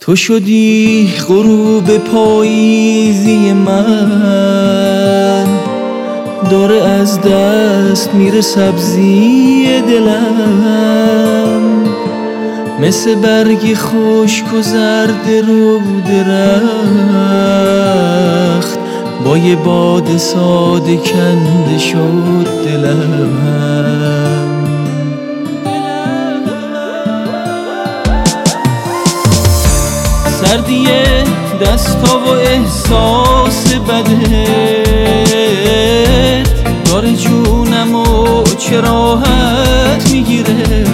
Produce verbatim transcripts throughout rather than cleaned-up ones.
تو شدی غروب پاییزی من، داره از دست میره سبزی دلم، مثل برگ خشک و زرد رو درخت، با یه باد ساده کنده شد دلم. سردی دستا و احساس بدت داره جونم و چه راحت میگیره،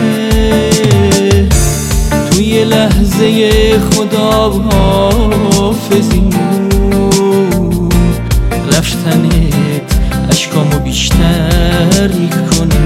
توی لحظه خدا حافظی رفتنت اشکامو بیشتر میکنه.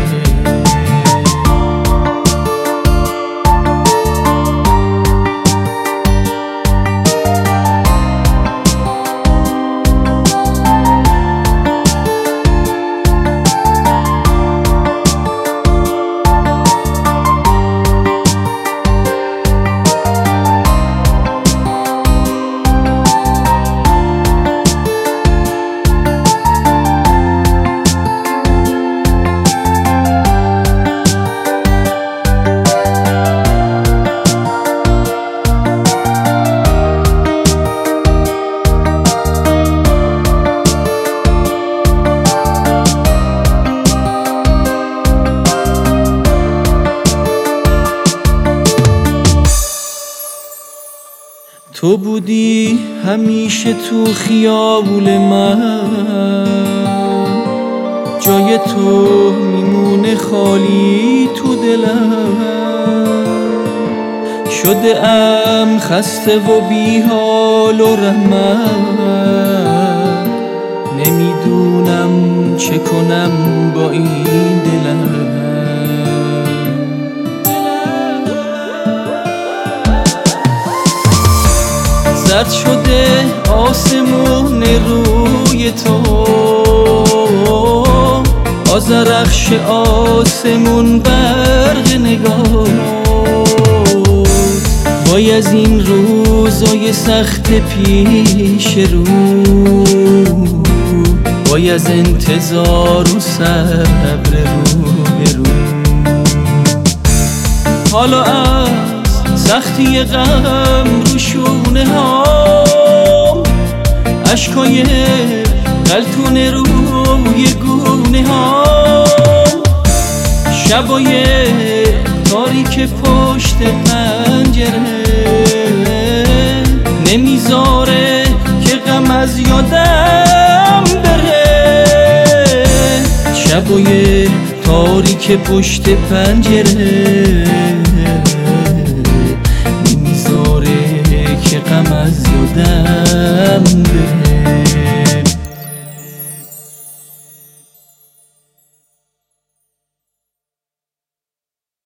تو بودی همیشه تو خیابون من، جای تو میمونه خالی تو دلم، شده ام خسته و بی حال و رحمت، نمیدونم چه کنم با این دلم. زرد شده آسمون روی تو، آذرخش آسمون برق نگاه، وای از این روزای سخت پیش رو، وای از انتظار و صبر رو به رو. حالا از سختی غم رو شونه هام، اشکای غلطونه روی گونه هام، شبای تاریک پشت پنجره نمیذاره که غم از یادم بره، شبای تاریک پشت پنجره که غم از یادم بره.